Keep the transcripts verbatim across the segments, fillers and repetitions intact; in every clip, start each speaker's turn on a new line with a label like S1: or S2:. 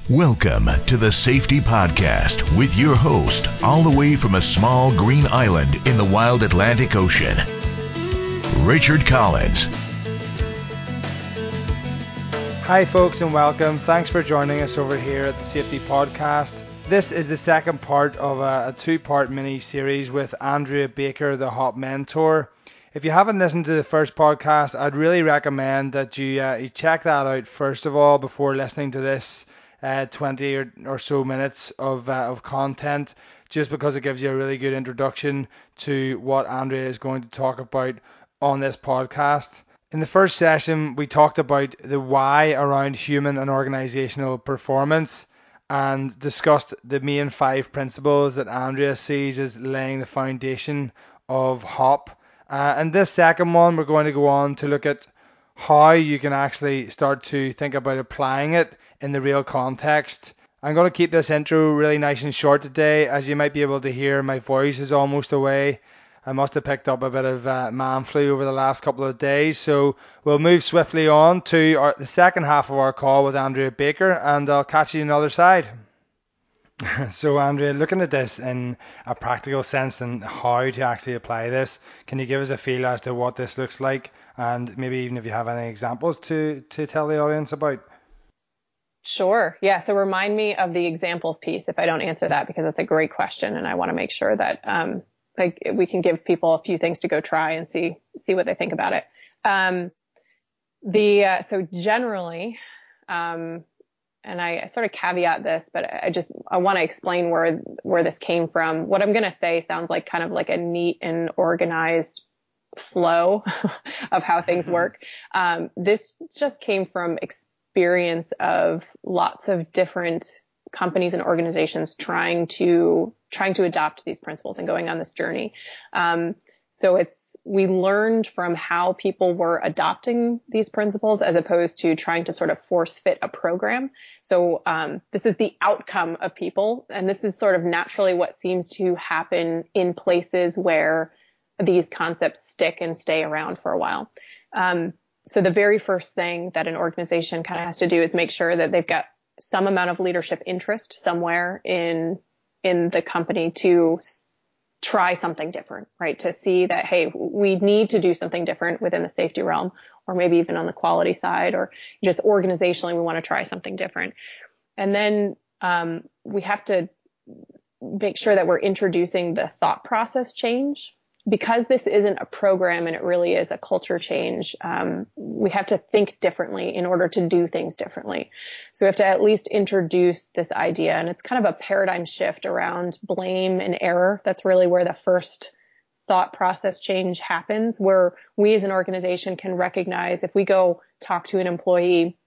S1: Welcome to the Safety Podcast with your host, all the way from a small green island in the wild Atlantic Ocean, Richard Collins.
S2: Hi folks and welcome. Thanks for joining us over here at the Safety Podcast. This is the second part of a, a two-part mini-series with Andrea Baker, the HOP Mentor. If you haven't listened to the first podcast, I'd really recommend that you, uh, you check that out first of all before listening to this uh, twenty or, or so minutes of, uh, of content, just because it gives you a really good introduction to what Andrea is going to talk about on this podcast. In the first session, we talked about the why around human and organizational performance and discussed the main five principles that Andrea sees as laying the foundation of HOP. Uh, and this second one, we're going to go on to look at how you can actually start to think about applying it in the real context. I'm going to keep this intro really nice and short today. As you might be able to hear, my voice is almost away. I must have picked up a bit of uh, man flu over the last couple of days. So we'll move swiftly on to our, the second half of our call with Andrea Baker, and I'll catch you on the other side. So Andrea, looking at this in a practical sense and how to actually apply this, can you give us a feel as to what this looks like, and maybe even if you have any examples to, to tell the audience about?
S3: Sure. Yeah. So remind me of the examples piece if I don't answer that, because that's a great question. And I want to make sure that um, like we can give people a few things to go try and see see what they think about it. Um, the uh, so generally, um, and I, I sort of caveat this, but I just I want to explain where where this came from. What I'm going to say sounds like kind of like a neat and organized flow of how things work. Um, this just came from experience of lots of different companies and organizations trying to trying to adopt these principles and going on this journey. Um, so it's we learned from how people were adopting these principles as opposed to trying to sort of force fit a program. So um, this is the outcome of people, and this is sort of naturally what seems to happen in places where these concepts stick and stay around for a while. Um, so the very first thing that an organization kind of has to do is make sure that they've got some amount of leadership interest somewhere in in the company to try something different, right? To see that, hey, we need to do something different within the safety realm, or maybe even on the quality side, or just organizationally, we want to try something different. And then um, we have to make sure that we're introducing the thought process change. Because this isn't a program and it really is a culture change, um, we have to think differently in order to do things differently. So we have to at least introduce this idea, and it's kind of a paradigm shift around blame and error. That's really where the first thought process change happens, where we as an organization can recognize if we go talk to an employee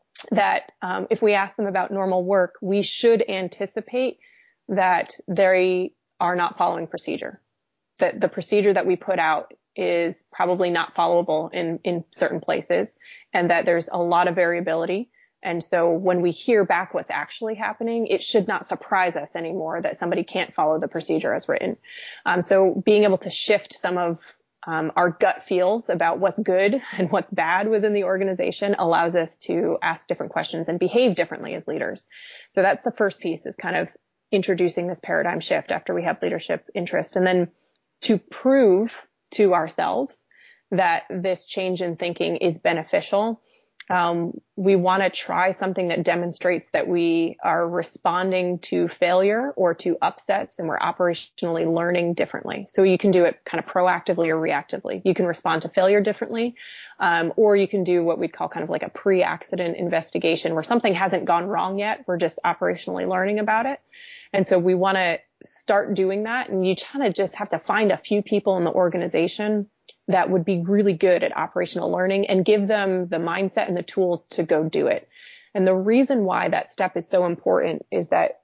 S3: that um, if we ask them about normal work, we should anticipate that they are not following procedure. That the procedure that we put out is probably not followable in, in certain places, and that there's a lot of variability. And so when we hear back what's actually happening, it should not surprise us anymore that somebody can't follow the procedure as written. Um, so being able to shift some of um, our gut feels about what's good and what's bad within the organization allows us to ask different questions and behave differently as leaders. So that's the first piece, is kind of introducing this paradigm shift after we have leadership interest. And then to prove to ourselves that this change in thinking is beneficial, um, we want to try something that demonstrates that we are responding to failure or to upsets, and we're operationally learning differently. So you can do it kind of proactively or reactively. You can respond to failure differently, um, or you can do what we'd call kind of like a pre-accident investigation, where something hasn't gone wrong yet. We're just operationally learning about it. And so we want to start doing that. And you kind of just have to find a few people in the organization that would be really good at operational learning and give them the mindset and the tools to go do it. And the reason why that step is so important is that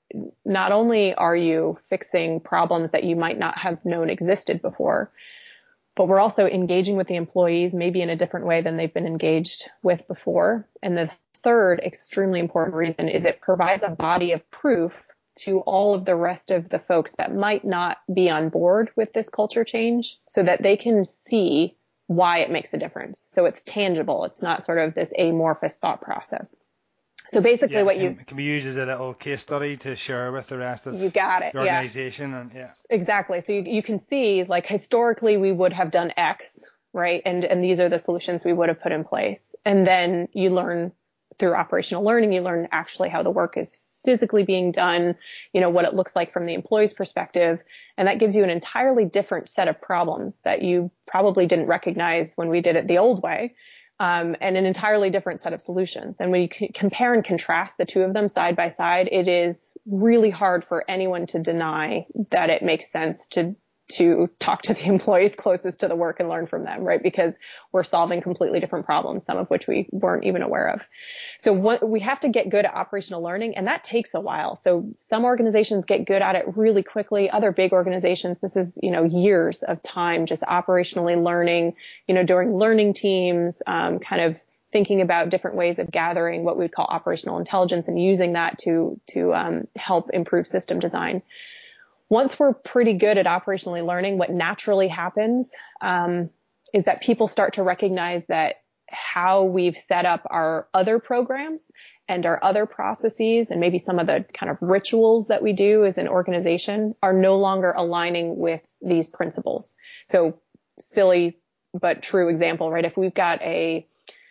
S3: not only are you fixing problems that you might not have known existed before, but we're also engaging with the employees maybe in a different way than they've been engaged with before. And the third extremely important reason is it provides a body of proof to all of the rest of the folks that might not be on board with this culture change, so that they can see why it makes a difference. So it's tangible. It's not sort of this amorphous thought process. So basically
S2: yeah,
S3: what
S2: can,
S3: you
S2: it can be used as a little case study to share with the rest of
S3: you got it.
S2: the organization.
S3: Yeah.
S2: And yeah.
S3: Exactly. So you, you can see, like, historically we would have done X, right? And, and these are the solutions we would have put in place. And then you learn through operational learning, you learn actually how the work is physically being done, you know, what it looks like from the employee's perspective. And that gives you an entirely different set of problems that you probably didn't recognize when we did it the old way. Um, and an entirely different set of solutions. And when you c- compare and contrast the two of them side by side, it is really hard for anyone to deny that it makes sense to to talk to the employees closest to the work and learn from them, right? Because we're solving completely different problems, some of which we weren't even aware of. So what, we have to get good at operational learning, and that takes a while. So some organizations get good at it really quickly. Other big organizations, this is, you know, years of time just operationally learning, you know, during learning teams, um, kind of thinking about different ways of gathering what we would call operational intelligence and using that to, to um, help improve system design. Once we're pretty good at operationally learning, what naturally happens um, is that people start to recognize that how we've set up our other programs and our other processes and maybe some of the kind of rituals that we do as an organization are no longer aligning with these principles. So silly but true example, right? If we've got a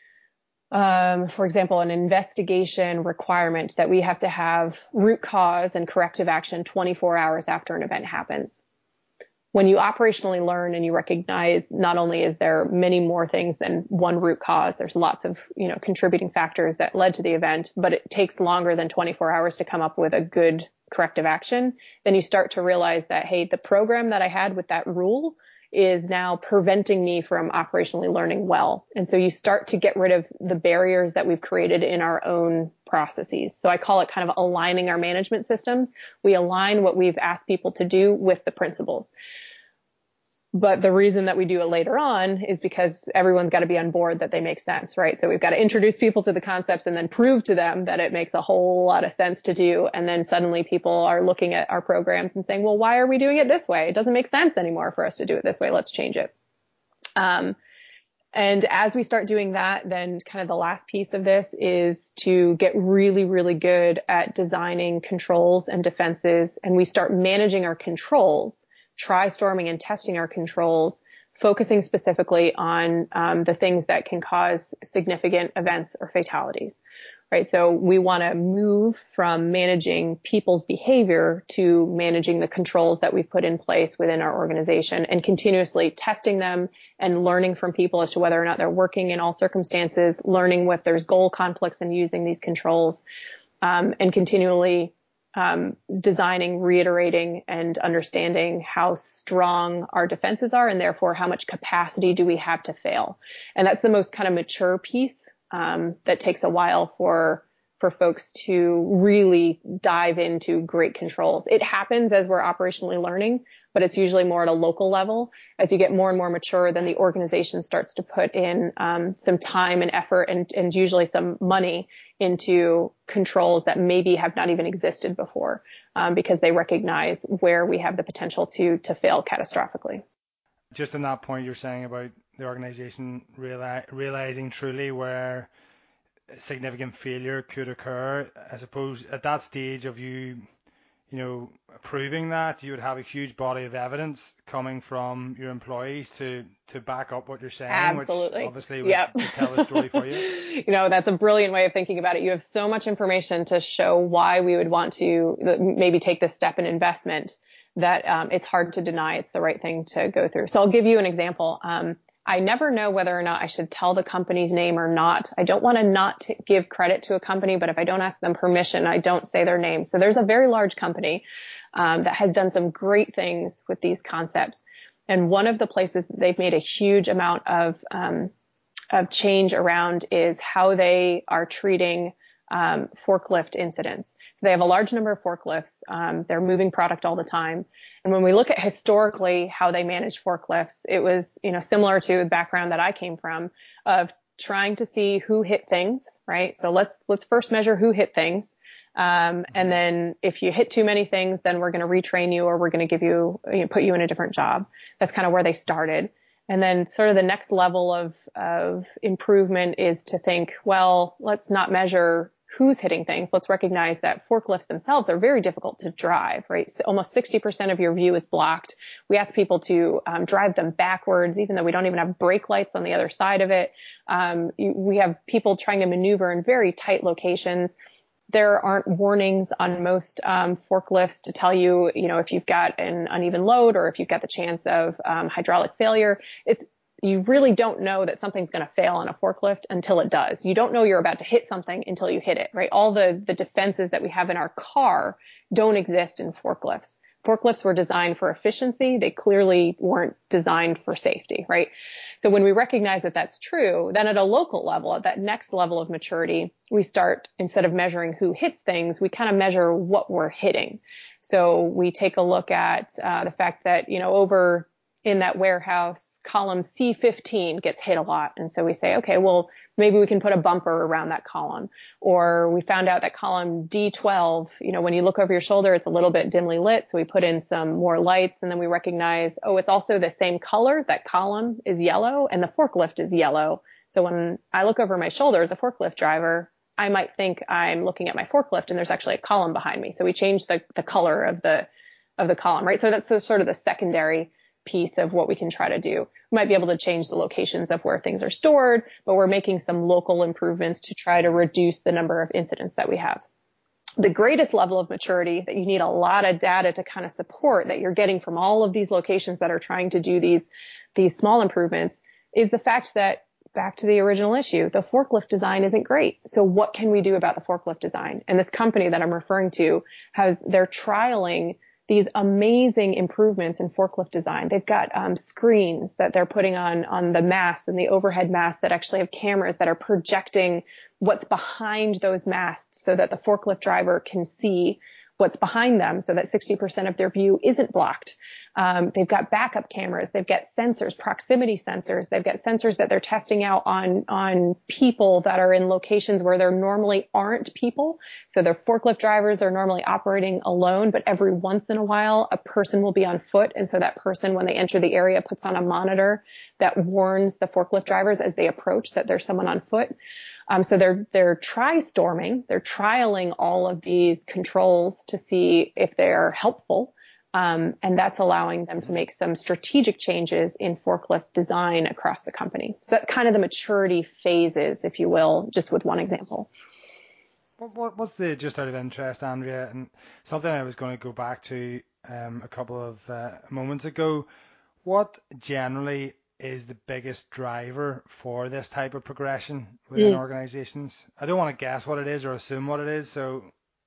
S3: Um, for example, an investigation requirement that we have to have root cause and corrective action twenty-four hours after an event happens. When you operationally learn and you recognize not only is there many more things than one root cause, there's lots of, you know, contributing factors that led to the event, but it takes longer than twenty-four hours to come up with a good corrective action, then you start to realize that, hey, the program that I had with that rule is now preventing me from operationally learning well. And so you start to get rid of the barriers that we've created in our own processes. So I call it kind of aligning our management systems. We align what we've asked people to do with the principles. But the reason that we do it later on is because everyone's got to be on board that they make sense, right? So we've got to introduce people to the concepts and then prove to them that it makes a whole lot of sense to do. And then suddenly people are looking at our programs and saying, well, why are we doing it this way? It doesn't make sense anymore for us to do it this way. Let's change it. Um, and as we start doing that, then kind of the last piece of this is to get really, really good at designing controls and defenses. And we start managing our controls, try-storming and testing our controls, focusing specifically on um, the things that can cause significant events or fatalities, right? So we want to move from managing people's behavior to managing the controls that we put in place within our organization and continuously testing them and learning from people as to whether or not they're working in all circumstances, learning what there's goal conflicts in using these controls, um, and continually Um, designing, reiterating, and understanding how strong our defenses are, and therefore how much capacity do we have to fail. And that's the most kind of mature piece um, that takes a while for for folks to really dive into great controls. It happens as we're operationally learning, but it's usually more at a local level. As you get more and more mature, then the organization starts to put in um, some time and effort and, and usually some money into controls that maybe have not even existed before, um, because they recognize where we have the potential to to fail catastrophically.
S2: Just on that point you're saying about the organization reali- realizing truly where significant failure could occur, I suppose at that stage of you, you know, proving that, you would have a huge body of evidence coming from your employees to to back up what you're saying.
S3: Absolutely.
S2: Which obviously would,
S3: Yep.
S2: would tell the story for you.
S3: You know, that's a brilliant way of thinking about it. You have so much information to show why we would want to maybe take this step in investment that um, it's hard to deny it's the right thing to go through. So I'll give you an example. Um, I never know whether or not I should tell the company's name or not. I don't want to not to give credit to a company, but if I don't ask them permission, I don't say their name. So there's a very large company um, that has done some great things with these concepts. And one of the places that they've made a huge amount of um, of change around is how they are treating um, forklift incidents. So they have a large number of forklifts. Um, they're moving product all the time. And when we look at historically how they manage forklifts, it was, you know, similar to the background that I came from of trying to see who hit things, right? So let's, let's first measure who hit things. Um, and then if you hit too many things, then we're going to retrain you or we're going to give you, you know, put you in a different job. That's kind of where they started. And then sort of the next level of, of improvement is to think, well, let's not measure who's hitting things, let's recognize that forklifts themselves are very difficult to drive, right? So almost sixty percent of your view is blocked. We ask people to um, drive them backwards, even though we don't even have brake lights on the other side of it. Um, we have people trying to maneuver in very tight locations. There aren't warnings on most um, forklifts to tell you, you know, if you've got an uneven load or if you've got the chance of um, hydraulic failure. It's You really don't know that something's going to fail on a forklift until it does. You don't know you're about to hit something until you hit it, right? All the, the defenses that we have in our car don't exist in forklifts. Forklifts were designed for efficiency. They clearly weren't designed for safety, right? So when we recognize that that's true, then at a local level, at that next level of maturity, we start, instead of measuring who hits things, we kind of measure what we're hitting. So we take a look at uh, the fact that, you know, over in that warehouse, column C fifteen gets hit a lot. And so we say, okay, well, maybe we can put a bumper around that column. Or we found out that column D twelve, you know, when you look over your shoulder, it's a little bit dimly lit. So we put in some more lights, and then we recognize, oh, it's also the same color. That column is yellow and the forklift is yellow. So when I look over my shoulder as a forklift driver, I might think I'm looking at my forklift and there's actually a column behind me. So we change the, the color of the, of the column, right? So that's the, sort of the secondary piece of what we can try to do. We might be able to change the locations of where things are stored, but we're making some local improvements to try to reduce the number of incidents that we have. The greatest level of maturity that you need a lot of data to kind of support that you're getting from all of these locations that are trying to do these, these small improvements is the fact that, back to the original issue, the forklift design isn't great. So what can we do about the forklift design? And this company that I'm referring to, how they're trialing these amazing improvements in forklift design. They've got um, screens that they're putting on on the masts and the overhead masts that actually have cameras that are projecting what's behind those masts so that the forklift driver can see what's behind them so that sixty percent of their view isn't blocked. Um, they've got backup cameras. They've got sensors, proximity sensors. They've got sensors that they're testing out on, on people that are in locations where there normally aren't people. So their forklift drivers are normally operating alone, but every once in a while, a person will be on foot. And so that person, when they enter the area, puts on a monitor that warns the forklift drivers as they approach that there's someone on foot. Um, so they're, they're tri-storming, they're trialing all of these controls to see if they're helpful. Um, and that's allowing them to make some strategic changes in forklift design across the company. So that's kind of the maturity phases, if you will, just with one example.
S2: What, what's the, just out of interest, Andrea, and something I was going to go back to um, a couple of uh, moments ago, what generally is the biggest driver for this type of progression within mm. organizations? I don't want to guess what it is or assume what it is, so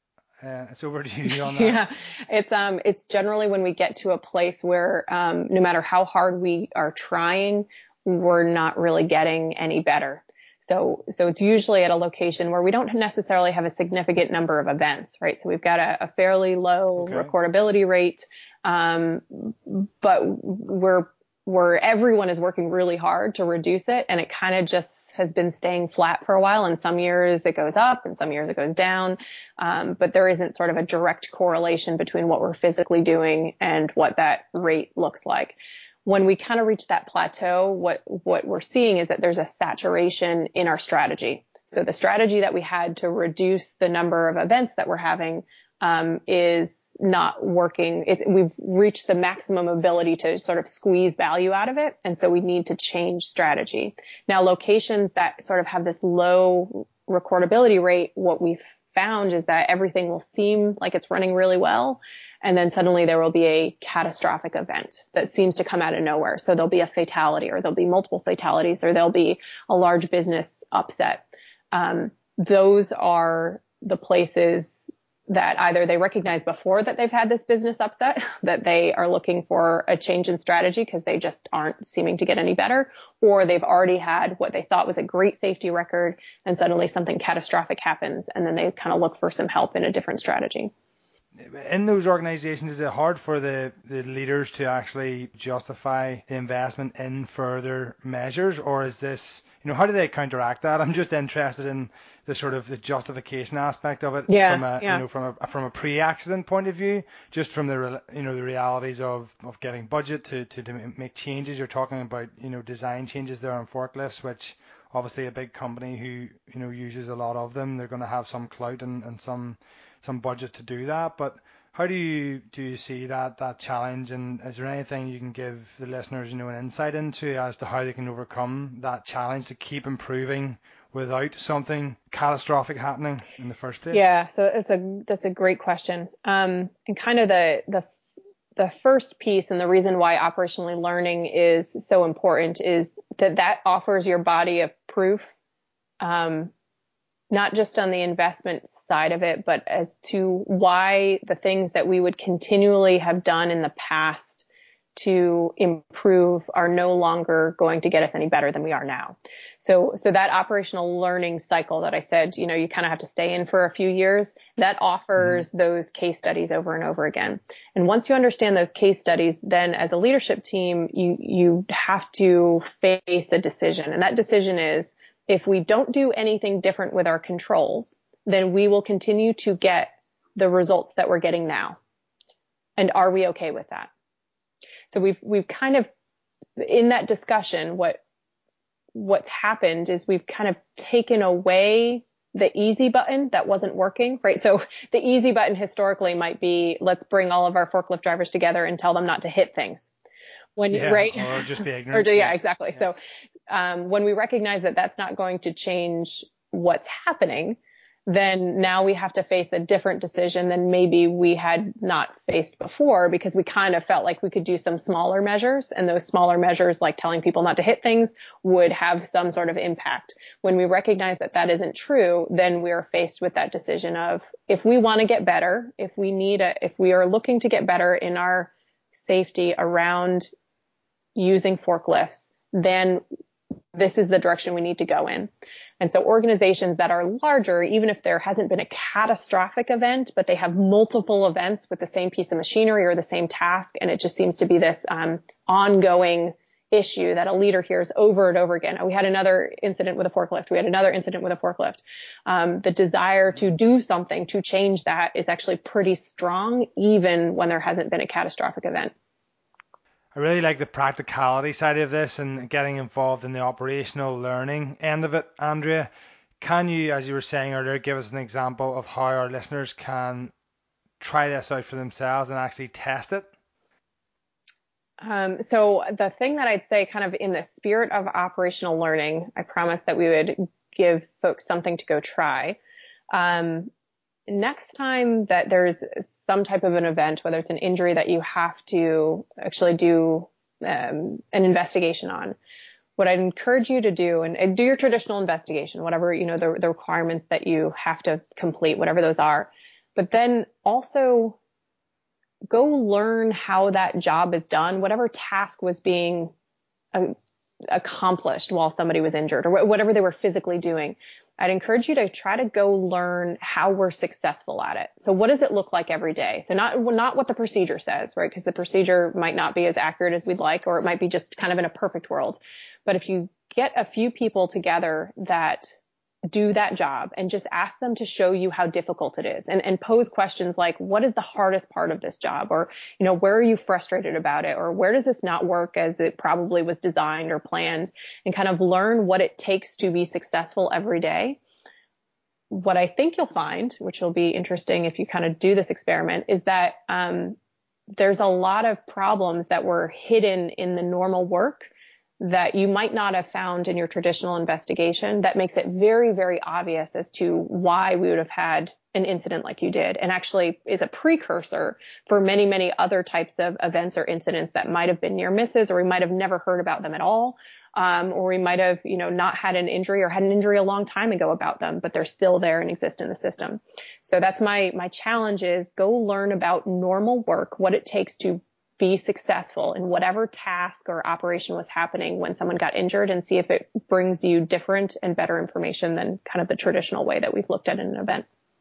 S2: uh, it's over to you on that.
S3: Yeah, it's um, it's generally when we get to a place where um, no matter how hard we are trying, we're not really getting any better. So, so it's usually at a location where we don't necessarily have a significant number of events, right? So we've got a, a fairly low okay. recordability rate, um, but we're where everyone is working really hard to reduce it. And it kind of just has been staying flat for a while. And some years it goes up and some years it goes down. Um, but there isn't sort of a direct correlation between what we're physically doing and what that rate looks like. When we kind of reach that plateau, what, what we're seeing is that there's a saturation in our strategy. So the strategy that we had to reduce the number of events that we're having Um, is not working. It's, we've reached the maximum ability to sort of squeeze value out of it. And so we need to change strategy. Now, locations that sort of have this low recordability rate, what we've found is that everything will seem like it's running really well. And then suddenly there will be a catastrophic event that seems to come out of nowhere. So there'll be a fatality, or there'll be multiple fatalities, or there'll be a large business upset. Um, those are the places that either they recognize before that they've had this business upset, that they are looking for a change in strategy because they just aren't seeming to get any better, or they've already had what they thought was a great safety record and suddenly something catastrophic happens and then they kind of look for some help in a different strategy.
S2: In those organizations, is it hard for the, the leaders to actually justify the investment in further measures, or is this, you know, how do they counteract that? I'm just interested in the sort of the justification aspect of it
S3: yeah,
S2: from a,
S3: yeah.
S2: you know, from a, from a pre-accident point of view, just from the, you know, the realities of, of getting budget to, to, to make changes. You're talking about, you know, design changes there on forklifts, which obviously a big company who, you know, uses a lot of them. They're going to have some clout and, and some some budget to do that. But how do you do you see that that challenge, and is there anything you can give the listeners, you know, an insight into as to how they can overcome that challenge to keep improving without something catastrophic happening in the first place?
S3: Yeah, so it's a that's a great question. Um, and kind of the the the first piece and the reason why operationally learning is so important is that that offers your body a proof, um, not just on the investment side of it, but as to why the things that we would continually have done in the past to improve are no longer going to get us any better than we are now. So, so that operational learning cycle that I said, you know, you kind of have to stay in for a few years, that offers mm-hmm. those case studies over and over again. And once you understand those case studies, then as a leadership team, you, you have to face a decision. And that decision is, if we don't do anything different with our controls, then we will continue to get the results that we're getting now. And are we okay with that? So we've, we've kind of, in that discussion, what, what's happened is we've kind of taken away the easy button that wasn't working, right? So the easy button historically might be, let's bring all of our forklift drivers together and tell them not to hit things. When,
S2: yeah,
S3: right?
S2: Or just be ignorant.
S3: or, yeah, exactly. Yeah. So, um, when we recognize that that's not going to change what's happening, then now we have to face a different decision than maybe we had not faced before, because we kind of felt like we could do some smaller measures, and those smaller measures, like telling people not to hit things, would have some sort of impact. When we recognize that that isn't true, then we're faced with that decision of, if we want to get better, if we need a, if we are looking to get better in our safety around using forklifts, then this is the direction we need to go in. And so organizations that are larger, even if there hasn't been a catastrophic event, but they have multiple events with the same piece of machinery or the same task, and it just seems to be this um, ongoing issue that a leader hears over and over again. We had another incident with a forklift. We had another incident with a forklift. Um, the desire to do something to change that is actually pretty strong, even when there hasn't been a catastrophic event.
S2: I really like the practicality side of this and getting involved in the operational learning end of it. Andrea, can you, as you were saying earlier, give us an example of how our listeners can try this out for themselves and actually test it?
S3: Um, so the thing that I'd say, kind of in the spirit of operational learning, I promised that we would give folks something to go try. Um, Next time that there's some type of an event, whether it's an injury that you have to actually do um, an investigation on, what I'd encourage you to do, and, and do your traditional investigation, whatever, you know, the, the requirements that you have to complete, whatever those are, but then also go learn how that job is done, whatever task was being uh, accomplished while somebody was injured, or wh- whatever they were physically doing. I'd encourage you to try to go learn how we're successful at it. So what does it look like every day? So not, not what the procedure says, right? Because the procedure might not be as accurate as we'd like, or it might be just kind of in a perfect world. But if you get a few people together that do that job and just ask them to show you how difficult it is, and, and pose questions like, what is the hardest part of this job? Or, you know, where are you frustrated about it? Or where does this not work as it probably was designed or planned? And kind of learn what it takes to be successful every day. What I think you'll find, which will be interesting if you kind of do this experiment, is that um, there's a lot of problems that were hidden in the normal work that you might not have found in your traditional investigation, that makes it very, very obvious as to why we would have had an incident like you did, and actually is a precursor for many, many other types of events or incidents that might have been near misses, or we might have never heard about them at all. Um, or we might have, you know, not had an injury or had an injury a long time ago about them, but they're still there and exist in the system. So that's my, my challenge is go learn about normal work, what it takes to be successful in whatever task or operation was happening when someone got injured, and see if it brings you different and better information than kind of the traditional way that we've looked at in an event.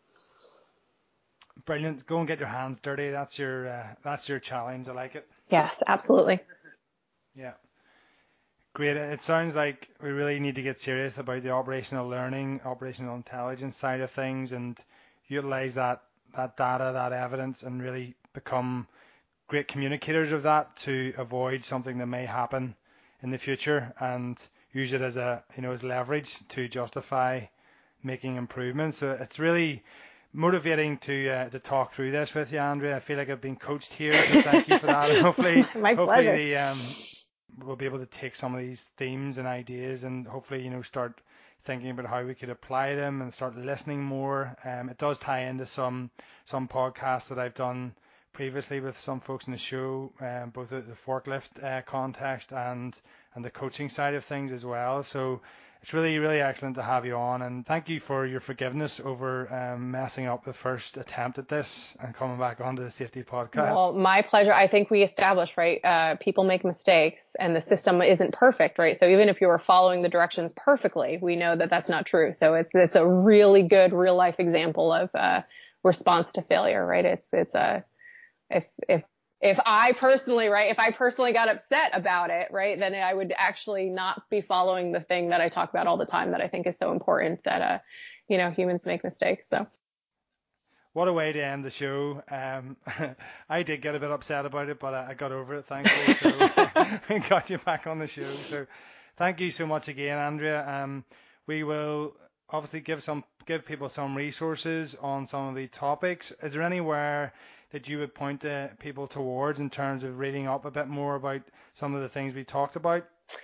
S2: Brilliant. Go and get your hands dirty. That's your, uh, that's your challenge. I like it.
S3: Yes, absolutely.
S2: Yeah. Great. It sounds like we really need to get serious about the operational learning, operational intelligence side of things, and utilize that, that data, that evidence, and really become great communicators of that to avoid something that may happen in the future, and use it as a, you know, as leverage to justify making improvements. So it's really motivating to uh, to talk through this with you, Andrea. I feel like I've been coached here, so thank you for that. And hopefully,
S3: My
S2: hopefully
S3: pleasure.
S2: the, um, we'll be able to take some of these themes and ideas and hopefully, you know, start thinking about how we could apply them and start listening more. Um, it does tie into some some podcasts that I've done previously with some folks in the show, um, both the, the forklift uh, context and and the coaching side of things as well. So it's really, really excellent to have you on, and thank you for your forgiveness over um, messing up the first attempt at this and coming back onto the Safety Podcast.
S3: Well, my pleasure. I think we established, right, uh, people make mistakes and the system isn't perfect, right? So even if you were following the directions perfectly, we know that that's not true. So it's it's a really good real life example of uh, response to failure, right? It's it's a if if if I personally, right, if I personally got upset about it, right, then I would actually not be following the thing that I talk about all the time that I think is so important, that, uh, you know, humans make mistakes. So.
S2: What a way to end the show. Um, I did get a bit upset about it, but I, I got over it, thankfully. So got you back on the show. So thank you so much again, Andrea. Um, we will obviously give some give people some resources on some of the topics. Is there anywhere that you would point to people towards in terms of reading up a bit more about some of the things we talked about?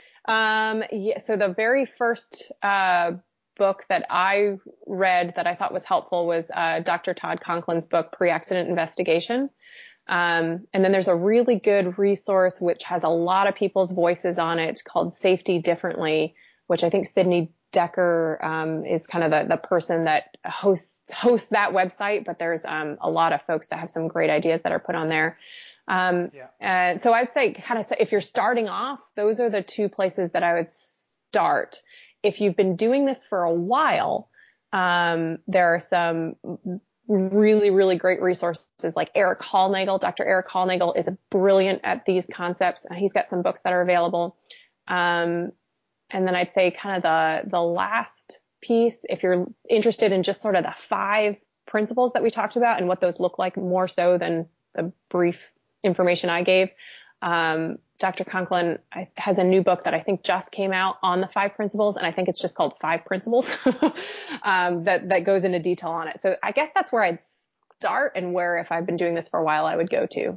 S3: Um, yeah, so the very first uh, book that I read that I thought was helpful was uh, Doctor Todd Conklin's book, Pre-Accident Investigation. Um, and then there's a really good resource which has a lot of people's voices on it called Safety Differently, which I think Sydney Decker um, is kind of the, the person that hosts hosts that website, but there's um, a lot of folks that have some great ideas that are put on there. Um, yeah. And so I'd say kind of if you're starting off, those are the two places that I would start. If you've been doing this for a while, um, there are some really, really great resources like Eric Hallnagel. Doctor Eric Hallnagel is brilliant at these concepts. He's got some books that are available. Um, And then I'd say kind of the, the last piece, if you're interested in just sort of the five principles that we talked about and what those look like more so than the brief information I gave, um, Doctor Conklin has a new book that I think just came out on the five principles. And I think it's just called Five Principles, um, that, that goes into detail on it. So I guess that's where I'd start and where, if I've been doing this for a while, I would go to.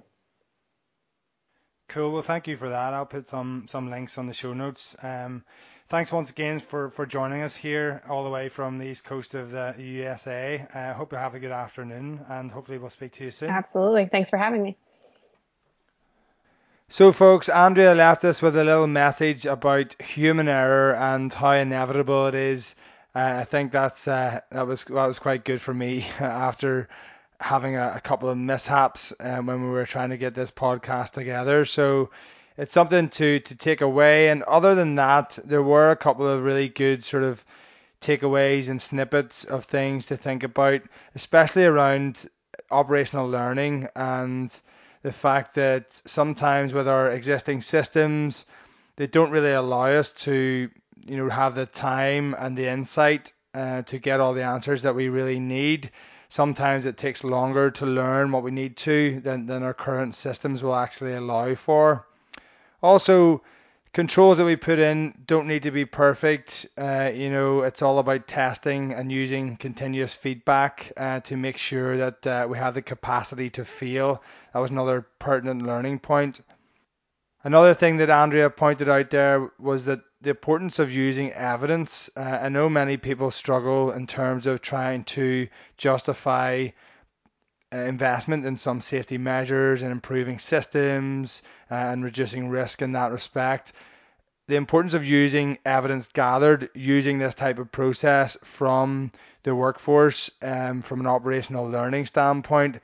S2: Cool. Well, thank you for that. I'll put some some links on the show notes. Um, thanks once again for, for joining us here all the way from the east coast of the U S A. I uh, hope you have a good afternoon, and hopefully we'll speak to you soon.
S3: Absolutely. Thanks for having me.
S2: So, folks, Andrea left us with a little message about human error and how inevitable it is. Uh, I think that's uh, that was that was quite good for me after having a, a couple of mishaps um, when we were trying to get this podcast together. So it's something to, to take away. And other than that, there were a couple of really good sort of takeaways and snippets of things to think about, especially around operational learning and the fact that sometimes with our existing systems, they don't really allow us to, you know, have the time and the insight uh, to get all the answers that we really need. Sometimes it takes longer to learn what we need to than, than our current systems will actually allow for. Also, controls that we put in don't need to be perfect. Uh, you know, it's all about testing and using continuous feedback uh, to make sure that uh, we have the capacity to fail. That was another pertinent learning point. Another thing that Andrea pointed out there was that the importance of using evidence. Uh, I know many people struggle in terms of trying to justify uh, investment in some safety measures and improving systems uh, and reducing risk in that respect. The importance of using evidence gathered, using this type of process from the workforce um, from an operational learning standpoint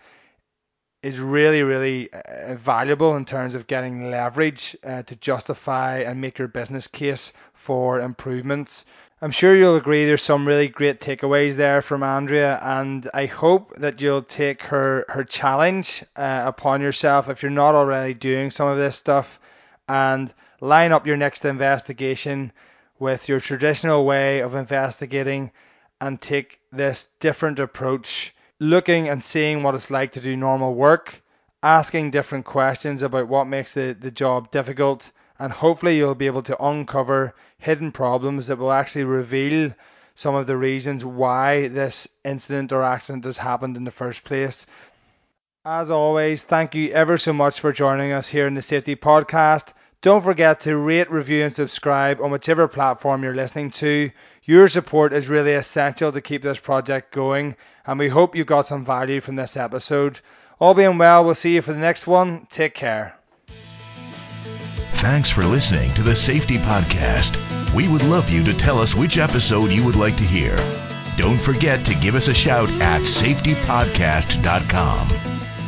S2: is really, really uh, valuable in terms of getting leverage uh, to justify and make your business case for improvements. I'm sure you'll agree there's some really great takeaways there from Andrea, and I hope that you'll take her, her challenge uh, upon yourself if you're not already doing some of this stuff, and line up your next investigation with your traditional way of investigating and take this different approach, looking and seeing what it's like to do normal work, asking different questions about what makes the, the job difficult, and hopefully you'll be able to uncover hidden problems that will actually reveal some of the reasons why this incident or accident has happened in the first place. As always, thank you ever so much for joining us here in the Safety Podcast. Don't forget to rate, review and subscribe on whichever platform you're listening to. Your support is really essential to keep this project going, and we hope you got some value from this episode. All being well, we'll see you for the next one. Take care.
S1: Thanks for listening to the Safety Podcast. We would love you to tell us which episode you would like to hear. Don't forget to give us a shout at safety podcast dot com.